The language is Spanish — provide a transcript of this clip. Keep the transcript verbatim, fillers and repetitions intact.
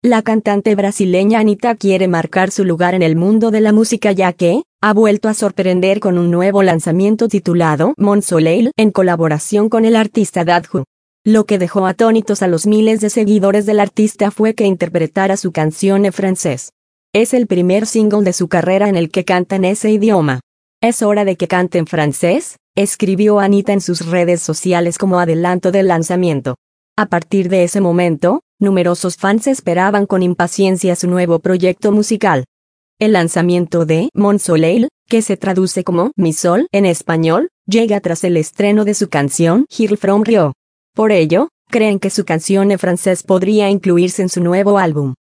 La cantante brasileña Anitta quiere marcar su lugar en el mundo de la música ya que ha vuelto a sorprender con un nuevo lanzamiento titulado Mon Soleil en colaboración con el artista Dadju. Lo que dejó atónitos a los miles de seguidores del artista fue que interpretara su canción en francés. Es el primer single de su carrera en el que canta en ese idioma. Es hora de que cante en francés, escribió Anitta en sus redes sociales como adelanto del lanzamiento. A partir de ese momento, numerosos fans esperaban con impaciencia su nuevo proyecto musical. El lanzamiento de Mon Soleil, que se traduce como Mi Sol en español, llega tras el estreno de su canción Girl from Rio. Por ello, creen que su canción en francés podría incluirse en su nuevo álbum.